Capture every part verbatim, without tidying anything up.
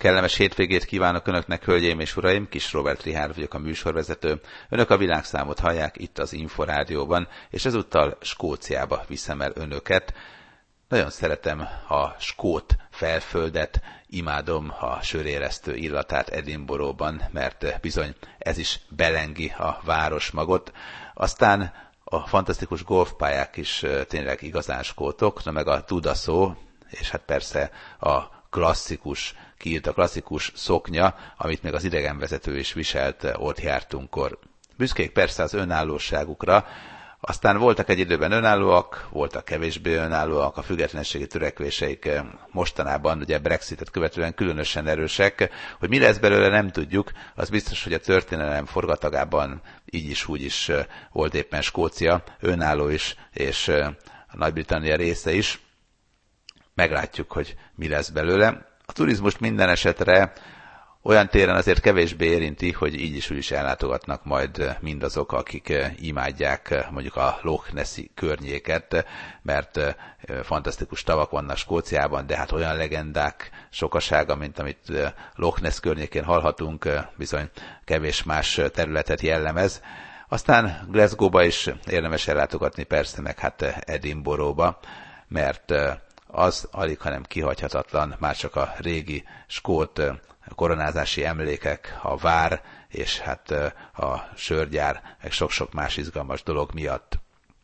Kellemes hétvégét kívánok Önöknek, hölgyeim és uraim, Kis Róbert Richárd vagyok, a műsorvezető. Önök a világszámot hallják itt az Inforádióban, és ezúttal Skóciába viszem el Önöket. Nagyon szeretem a skót felföldet, imádom a söréresztő illatát Edinburghban, mert bizony ez is belengi a városmagot. Aztán a fantasztikus golfpályák is tényleg igazán skótok, na meg a tudaszó, és hát persze a klasszikus kilt, a klasszikus szoknya, amit még az idegenvezető is viselt, ott jártunkkor. Büszkék persze az önállóságukra, aztán voltak egy időben önállóak, voltak kevésbé önállóak, a függetlenségi törekvéseik mostanában, ugye Brexitet követően különösen erősek, hogy mi lesz belőle nem tudjuk, az biztos, hogy a történelem forgatagában így is úgy is volt éppen Skócia, önálló is, és a Nagy-Britannia része is. Meglátjuk, hogy mi lesz belőle. A turizmust minden esetre olyan téren azért kevésbé érinti, hogy így is úgy is ellátogatnak majd mindazok, akik imádják mondjuk a Loch Nessi környéket, mert fantasztikus tavak vannak Skóciában, de hát olyan legendák sokasága, mint amit Loch Ness környékén hallhatunk, bizony kevés más területet jellemez. Aztán Glasgow-ba is érdemes ellátogatni persze, meg hát Edinburghba, mert az alig, hanem kihagyhatatlan, már csak a régi skót koronázási emlékek, a vár és hát a sörgyár, meg sok-sok más izgalmas dolog miatt.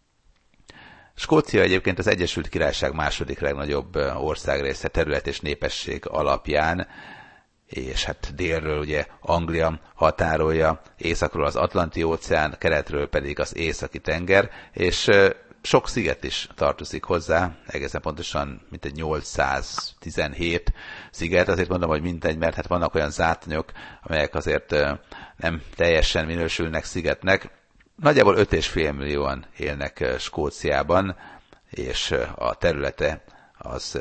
Skócia egyébként az Egyesült Királyság második legnagyobb országrésze terület és népesség alapján, és hát délről ugye Anglia határolja, északról az Atlanti-óceán, keletről pedig az Északi-tenger, és sok sziget is tartozik hozzá, egészen pontosan mintegy nyolcszáztizenhét sziget, azért mondom, hogy mintegy, mert hát vannak olyan zátonyok, amelyek azért nem teljesen minősülnek szigetnek. Nagyjából öt és fél millióan élnek Skóciában, és a területe az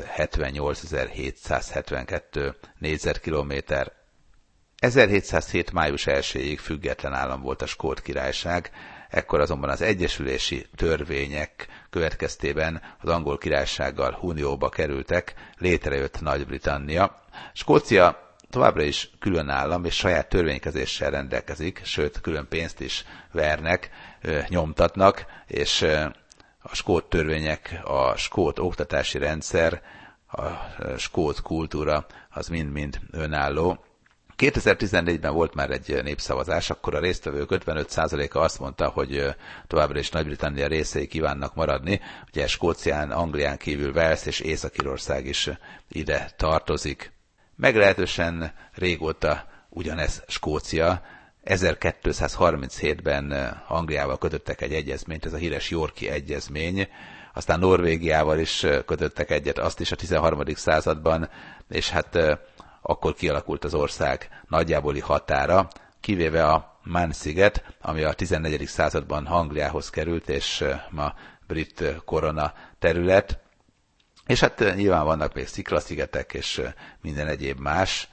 hetvennyolcezer-hétszázhetvenkettő négyzetkilométer. ezerhétszázhét. május elsejéig független állam volt a Skót Királyság, ekkor azonban az egyesülési törvények következtében az Angol Királysággal unióba kerültek, létrejött Nagy-Britannia. Skócia továbbra is külön állam és saját törvénykezéssel rendelkezik, sőt külön pénzt is vernek, nyomtatnak, és a skót törvények, a skót oktatási rendszer, a skót kultúra az mind-mind önálló. kétezer-tizennégyben volt már egy népszavazás, akkor a résztvevők ötvenöt százaléka azt mondta, hogy továbbra is Nagy-Britannia részei kívánnak maradni. Ugye Skócián, Anglián kívül Wales és Észak-Írország is ide tartozik. Meglehetősen régóta ugyanez Skócia. ezerkétszázharminchétben Angliával kötöttek egy egyezményt, ez a híres Yorki egyezmény. Aztán Norvégiával is kötöttek egyet, azt is a tizenharmadik században, és hát akkor kialakult az ország nagyjáboli határa, kivéve a Man-sziget, ami a tizennegyedik században Angliához került, és ma brit korona terület. És hát nyilván vannak még sziklaszigetek, és minden egyéb más.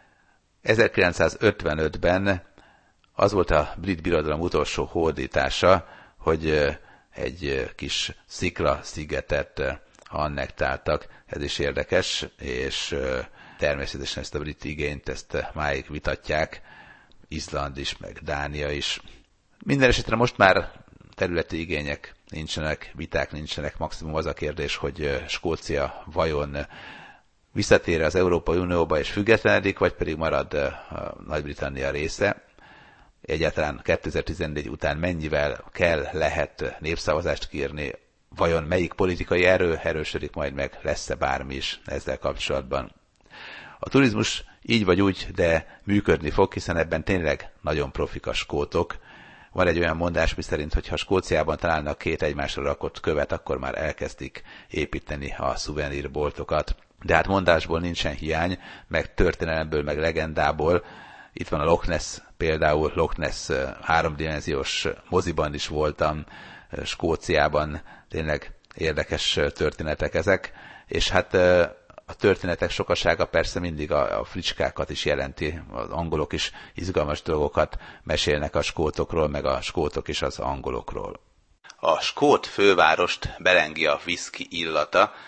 ezerkilencszázötvenötben az volt a brit birodalom utolsó hódítása, hogy egy kis sziklaszigetet annektáltak. Ez is érdekes, és természetesen ezt a brit igényt, ezt máig vitatják, Izland is, meg Dánia is. Minden esetre most már területi igények nincsenek, viták nincsenek, maximum az a kérdés, hogy Skócia vajon visszatér az Európai Unióba és függetlenedik, vagy pedig marad a Nagy-Britannia része. Egyáltalán kétezer-tizennégy után mennyivel kell, lehet népszavazást kiírni, vajon melyik politikai erő erősödik majd meg, lesz-e bármi is ezzel kapcsolatban. A turizmus így vagy úgy, de működni fog, hiszen ebben tényleg nagyon profik a skótok. Van egy olyan mondás, miszerint, hogy ha Skóciában találnak két egymásra rakott követ, akkor már elkezdik építeni a szuvenírboltokat. De hát mondásból nincsen hiány, meg történelemből, meg legendából. Itt van a Loch Ness, például Loch Ness háromdimenziós moziban is voltam, Skóciában, tényleg érdekes történetek ezek, és hát a történetek sokasága persze mindig a, a fricskákat is jelenti, az angolok is izgalmas dolgokat mesélnek a skótokról, meg a skótok is az angolokról. A skót fővárost belengi a viszki illata,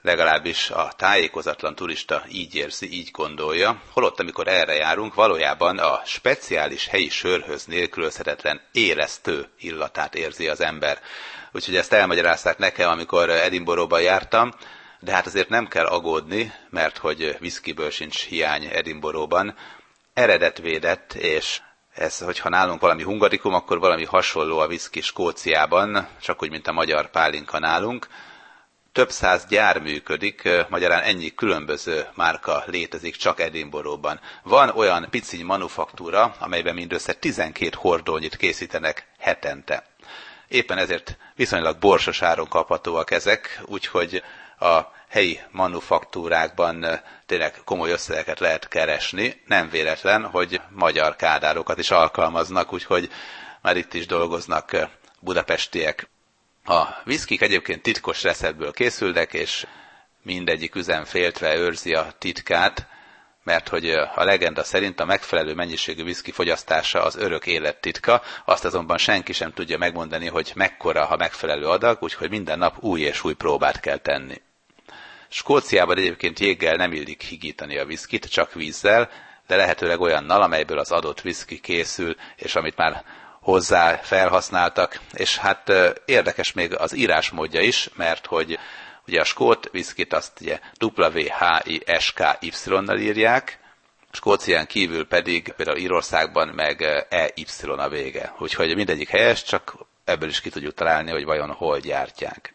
legalábbis a tájékozatlan turista így érzi, így gondolja, holott amikor erre járunk, valójában a speciális helyi sörhöz nélkülözhetetlen élesztő illatát érzi az ember. Úgyhogy ezt elmagyarázták nekem, amikor Edinburghban jártam, de hát azért nem kell aggódni, mert hogy viszkiből sincs hiány Edinburghban. Eredetvédett, és ez, hogyha nálunk valami hungarikum, akkor valami hasonló a viszki Skóciában, csak úgy, mint a magyar pálinka nálunk. Több száz gyár működik, magyarán ennyi különböző márka létezik csak Edinburghban. Van olyan piciny manufaktúra, amelyben mindössze tizenkét hordónyit készítenek hetente. Éppen ezért viszonylag borsos áron kaphatóak ezek, úgyhogy a helyi manufaktúrákban tényleg komoly összegeket lehet keresni. Nem véletlen, hogy magyar kádárokat is alkalmaznak, úgyhogy már itt is dolgoznak budapestiek. A viszkik egyébként titkos receptből készülnek, és mindegyik üzem féltve őrzi a titkát, mert hogy a legenda szerint a megfelelő mennyiségű viszki fogyasztása az örök élet titka, azt azonban senki sem tudja megmondani, hogy mekkora a megfelelő adag, úgyhogy minden nap új és új próbát kell tenni. Skóciában egyébként jéggel nem illik higítani a viszkit, csak vízzel, de lehetőleg olyannal, amelyből az adott viszki készül, és amit már hozzá felhasználtak, és hát érdekes még az írásmódja is, mert hogy ugye a skót viszkit azt ugye W H I S K Y-nal írják, Skócián kívül pedig például Írországban meg E Y a vége. Úgyhogy mindegyik helyes, csak ebből is ki tudjuk találni, hogy vajon hol gyártják.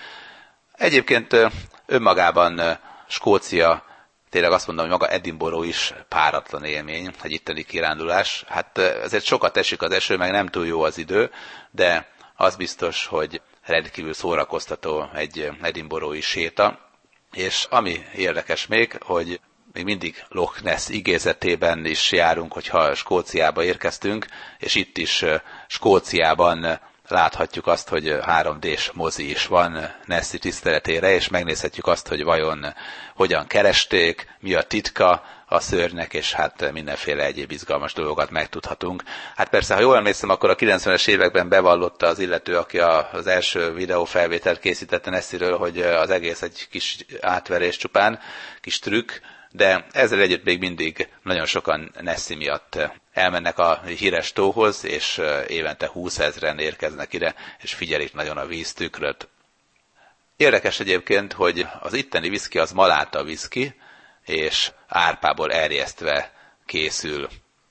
Egyébként önmagában Skócia, tényleg azt mondom, hogy maga Edinburgh is páratlan élmény, egy itteni kirándulás. Hát ezért sokat esik az eső, meg nem túl jó az idő, de az biztos, hogy rendkívül szórakoztató egy edinburghi séta. És ami érdekes még, hogy még mindig Loch Ness igézetében is járunk, hogyha Skóciába érkeztünk, és itt is Skóciában láthatjuk azt, hogy három dés mozi is van Nessie tiszteletére, és megnézhetjük azt, hogy vajon hogyan keresték, mi a titka a szörnynek, és hát mindenféle egyéb izgalmas dolgokat megtudhatunk. Hát persze, ha jól emlékszem, akkor a kilencvenes években bevallotta az illető, aki az első videófelvételt készítette Nessieről, hogy az egész egy kis átverés csupán, kis trükk, de ezzel együtt még mindig nagyon sokan Nessie miatt elmennek a híres tóhoz, és évente húszezren érkeznek ide, és figyelik nagyon a víztükröt. Érdekes egyébként, hogy az itteni viszki az maláta viszki, és árpából erjesztve készül.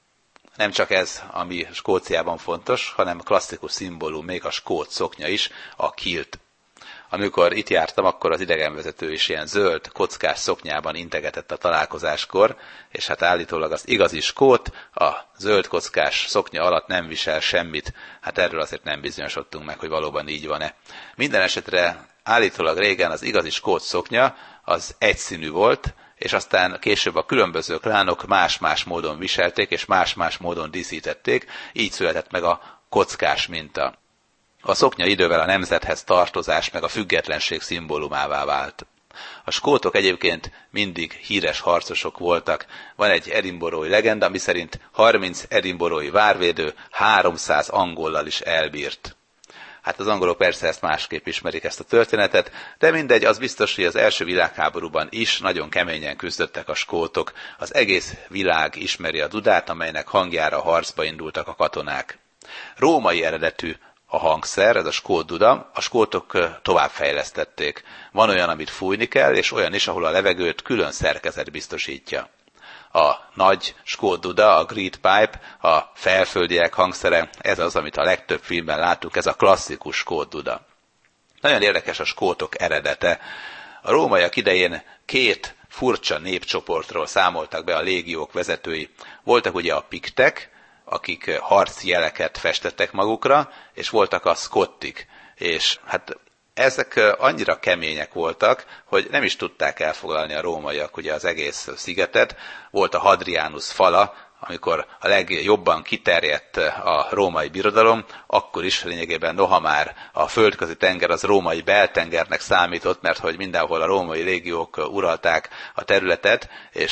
Nem csak ez, ami Skóciában fontos, hanem klasszikus szimbólum még a skót szoknya is, a kilt. Amikor itt jártam, akkor az idegenvezető is ilyen zöld, kockás szoknyában integetett a találkozáskor, és hát állítólag az igazi skót a zöld kockás szoknya alatt nem visel semmit. Hát erről azért nem bizonyosodtunk meg, hogy valóban így van-e. Minden esetre állítólag régen az igazi skót szoknya az egyszínű volt, és aztán később a különböző klánok más-más módon viselték, és más-más módon díszítették, így született meg a kockás minta. A szoknya idővel a nemzethez tartozás meg a függetlenség szimbólumává vált. A skótok egyébként mindig híres harcosok voltak. Van egy edinburghi legenda, miszerint harminc edinburghi várvédő háromszáz angollal is elbírt. Hát az angolok persze ezt másképp ismerik, ezt a történetet, de mindegy, az biztos, hogy az első világháborúban is nagyon keményen küzdöttek a skótok. Az egész világ ismeri a dudát, amelynek hangjára harcba indultak a katonák. Római eredetű a hangszer, ez a skót duda, a skótok továbbfejlesztették. Van olyan, amit fújni kell, és olyan is, ahol a levegőt külön szerkezet biztosítja. A nagy skót duda, a Great Pipe, a felföldiek hangszere, ez az, amit a legtöbb filmben látunk, ez a klasszikus skót duda. Nagyon érdekes a skótok eredete. A rómaiak idején két furcsa népcsoportról számoltak be a légiók vezetői. Voltak ugye a piktek, akik harci jeleket festettek magukra, és voltak a szkottik. És hát ezek annyira kemények voltak, hogy nem is tudták elfoglalni a rómaiak ugye az egész szigetet. Volt a Hadrianus fala, amikor a legjobban kiterjedt a római birodalom, akkor is lényegében noha már a földközi tenger az római beltengernek számított, mert hogy mindenhol a római légiók uralták a területet, és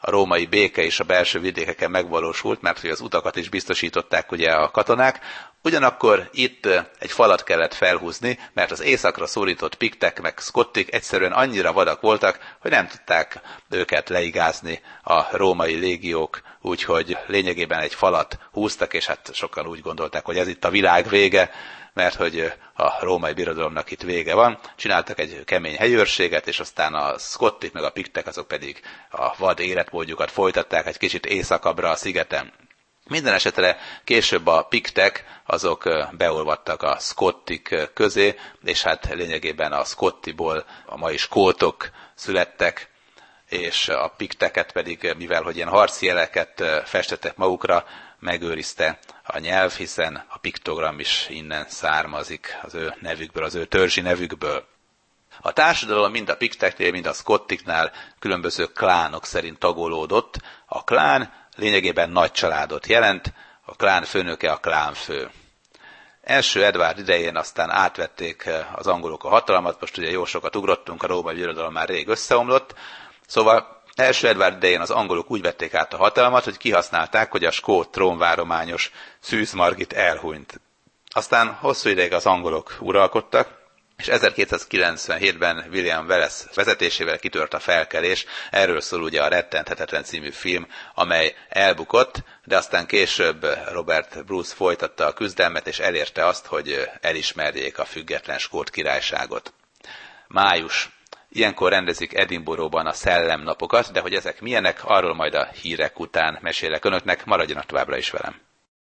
a római béke is a belső vidékeken megvalósult, mert hogy az utakat is biztosították ugye a katonák, ugyanakkor itt egy falat kellett felhúzni, mert az északra szorított piktek meg szkottik egyszerűen annyira vadak voltak, hogy nem tudták őket leigázni a római légiók, úgyhogy lényegében egy falat húztak, és hát sokan úgy gondolták, hogy ez itt a világ vége, mert hogy a római birodalomnak itt vége van. Csináltak egy kemény helyőrséget, és aztán a szkottik meg a piktek azok pedig a vad életmódjukat folytatták egy kicsit északabbra a szigeten. Minden esetre később a piktek azok beolvadtak a szkottik közé, és hát lényegében a szkottiból a mai skótok születtek, és a pikteket pedig, mivel hogy ilyen harci jeleket festettek magukra, megőrizte a nyelv, hiszen a piktogram is innen származik az ő nevükből, az ő törzsi nevükből. A társadalom mind a pikteknél, mind a szkottiknál különböző klánok szerint tagolódott. A klán lényegében nagy családot jelent, a klán főnöke a klánfő. Első Edvárd idején aztán átvették az angolok a hatalmat, most ugye jó sokat ugrottunk, a római birodalom már rég összeomlott, szóval első Edvárd idején az angolok úgy vették át a hatalmat, hogy kihasználták, hogy a skót trónvárományos Szűz Margit elhunyt. Aztán hosszú ideig az angolok uralkodtak, és ezerkétszázkilencvenhétben William Wallace vezetésével kitört a felkelés, erről szól ugye a Rettenthetetlen című film, amely elbukott, de aztán később Robert Bruce folytatta a küzdelmet, és elérte azt, hogy elismerjék a független skót királyságot. Május. Ilyenkor rendezik Edinburghban a szellemnapokat, de hogy ezek milyenek, arról majd a hírek után mesélek önöknek, maradjanak továbbra is velem.